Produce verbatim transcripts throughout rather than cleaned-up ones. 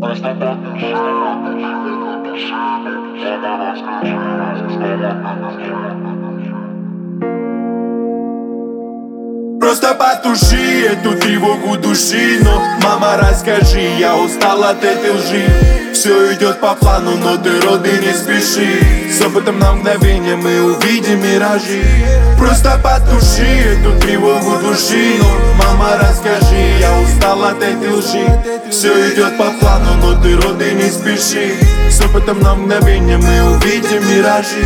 Просто потуши эту тревогу души. Но, мама, расскажи, я устал от этой лжи. Все идет по плану, но ты, роды, не спеши. С опытом на мгновение мы увидим миражи. Просто потуши эту тревогу души. Но, мама, расскажи, я устал от этой лжи. Все идет по плану, но ты, роды, не спеши. С опытом на мгновение мы увидим миражи.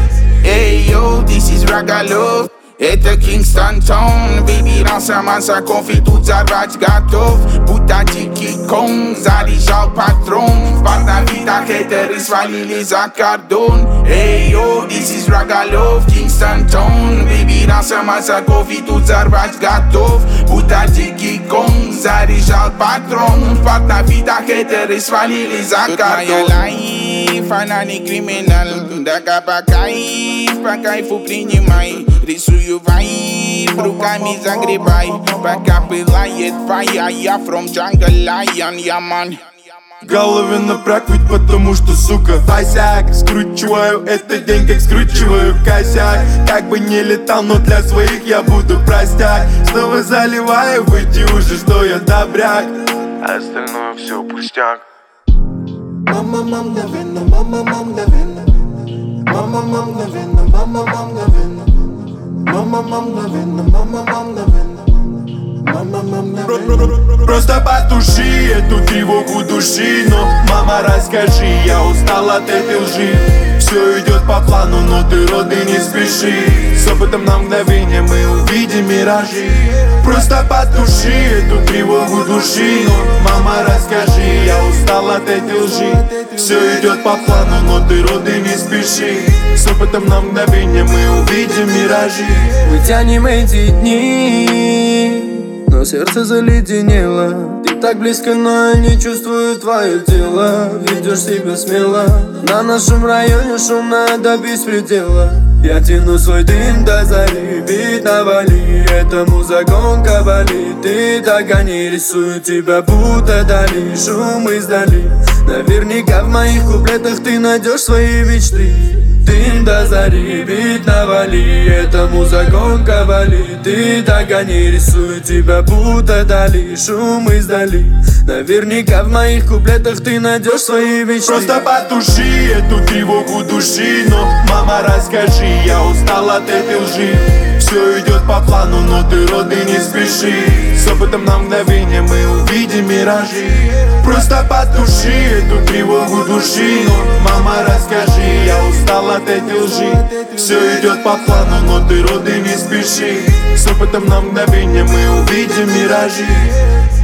Hey yo, this is Ragalov. Это Kingston Town, baby, раса-маса, кофе, тут взорвать готов. Будто дикий кон, заряжал патрон. В портновидах хейтеры свалили за кордон. Эй, йо, this is Ragalov, Kingston Town, baby, раса-маса, кофе, тут взорвать готов. Будто дикий кон, заряжал патрон. В портновидах хейтеры свалили за кордон. Она не криминал, да по кайф, по кайфу принимай. Рисую вайб, руками загребай. Пока пылает твоя, я from jungle lion, я ман. В голове напряг, ведь потому что, сука, косяк. Скручиваю этот день, как скручиваю косяк. Как бы не летал, но для своих я буду простяк. Снова заливаю в эти уши, что я добряк, а остальное все пустяк. Мама, мам, мгновенно, мама, мам, мгновенно. Мама, мам, мгновенно, мама, мам, мгновенно. Мама, мам, мгновенно, мама, мам, мгновенно. Мама, мам, мгновенно. Просто потуши эту тревогу души. Но, мама, расскажи, я устал от этой лжи. Все идет по плану, но ты, роды, не спеши. С опытом на мгновение мы увидим миражи. Просто потуши эту тревогу души. Но, мама, расскажи, я устал от этой лжи. Все идет по плану, но ты, роды, не спеши. С опытом на мгновение мы увидим миражи. Мы тянем эти дни, но сердце заледенело. Ты так близко, но я не чувствую твое тело. Ведешь себя смело. На нашем районе шумно до беспредела. Я тяну свой дым до зари, бит навали. Этому загонка болит. Ты так гони, рисую тебя будто дали. Шум издали. Наверняка в моих куплетах ты найдешь свои мечты. Дым до зари, бит навали. Этому загонка болит. Ты так гони, рисую тебя будто дали. Шум издали. Наверняка в моих куплетах ты найдешь свои мечты. Просто потуши эту тревогу души. Но, мама, расскажи, я устал от этой лжи. Все идет по плану, но ты, роды, не спеши. С опытом на мгновение мы увидим миражи. Просто потуши эту тревогу души. Но, мама, расскажи, я устал от этой лжи. Все идет по плану, но ты, роды, не спеши. С опытом на мгновение мы увидим миражи.